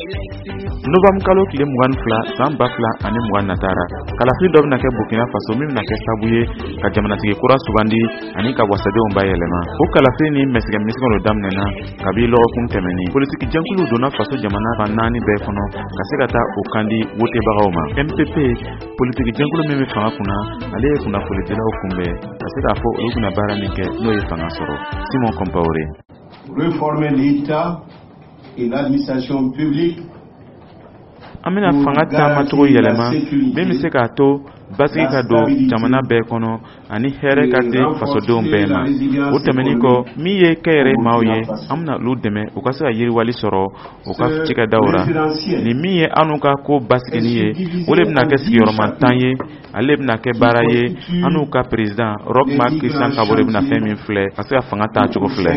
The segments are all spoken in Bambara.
Novembre kalo kile mugan fla san ba fla ani mugan natara kalafili dɔ bɛna kɛ Burkina Faso min bɛna kɛ sababu ye ka jamanatigi kura sugandi ani ka wasadenw bayɛlɛma. O kalafili ni mɛsɛgɛmisɛgɛw dɔ daminɛna kabi lɔgɔkun tɛmɛni. Politiki jɛnkulu donna faso jamana fan 4 bɛɛ kɔnɔ ka se ka taa o kandi wotebagaw ma. MPP politiki jɛnkulu min bɛ fanga kunna ale ye kunnafonidilaw kunbɛn ka se k'a fɔ olu bɛna baara min kɛ n'o ye fanga sɔrɔ. Simon Compaoré. Réformer l'État et l'administration publique. An bɛna fanga taama cogo yɛlɛma min bɛ se k'a to basigi ka don jamana bɛɛ kɔnɔ ani hɛrɛ ka di fasodenw bɛɛ ma. O tɛmɛnin kɔ min ye kɛyɛrɛ maaw ye an bɛna olu dɛmɛ u ka se ka yiriwali sɔrɔ u ka cikɛdaw ra. Ni min ye an'u ka ko basigini ye o de bɛna kɛ sigiyɔrɔma 10 ye ale bɛna kɛ baara ye an'u ka président Roch Marc Christian Kaboré bɛna fɛn min filɛ ka se ka fanga taa cogo filɛ.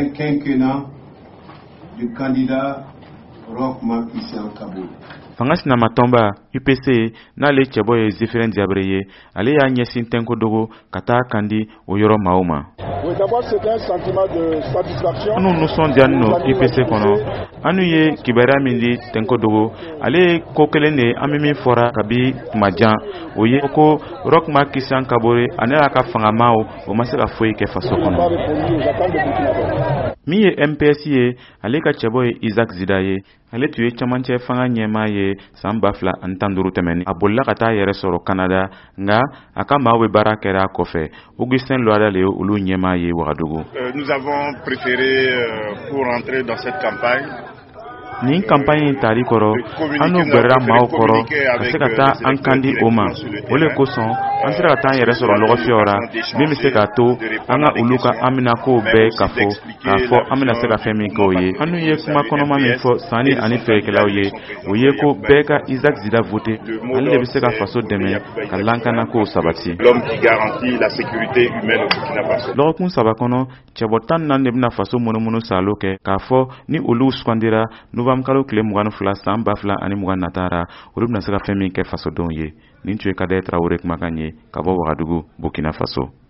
Fanga sinamatɔnba UPC n'ale cɛbɔ ye Zéphirine Diabré ye ale y'a ɲɛsin Tenko Dogo ka taa kandi o yɔrɔ maaw ma. Anu nisɔndiyalen no UPC kɔnɔ anu ye kibaruya min di Tenko Dogo ale ye ko kelen de an bɛ min fɔra kabi tuma jan o ye ko Roch Marc Christian Kaboré ani a ka fangamaw o ma se ka foyi kɛ faso kɔnɔ. Min ye MPS ye ale ka cɛbɔ ye Isaac Zida ye ale tun ye camancɛ fanga ɲɛmaa ye san 2015 tɛmɛni. A bolila ka taa yɛrɛ sɔrɔ Canada nga a ka maaw bɛ baara kɛra kɔfɛ. Augustin Loada le ye olu ɲɛmaa ye Wagadugu. Nous avons préféré pour entrer dans cette campagne nin campagne in tali kɔrɔ an n'u gbɛrɛra maaw kɔrɔ ka se ka taa an kandi o ma. O le kosɔn an sera ka taa an yɛrɛ sɔrɔ lɔgɔfiyɛw ra min bɛ se k'a to an ka olu ka anminakow bɛɛ k'a fɔ an bɛna se ka fɛn min kɛ o ye. An n'u ye kuma kɔnɔma min fɔ sanni ani feerekɛlaw ye o ye ko bɛɛ ka Isaac Zida vote ale de bɛ se ka faso dɛmɛ ka lankanakow sabati. Lɔgɔkun 3 kɔnɔ cɛbɔ 14 de bɛna faso munumunu salo kɛ k'a fɔ ni olu sugandira Novembre kalo kile 22 san 2020 natara olu bɛna se ka fɛn min kɛ fasodenw ye. Nin tun ye Kadaye Traoré kumakan ye ka bɔ Wagadugu, Burkina Faso.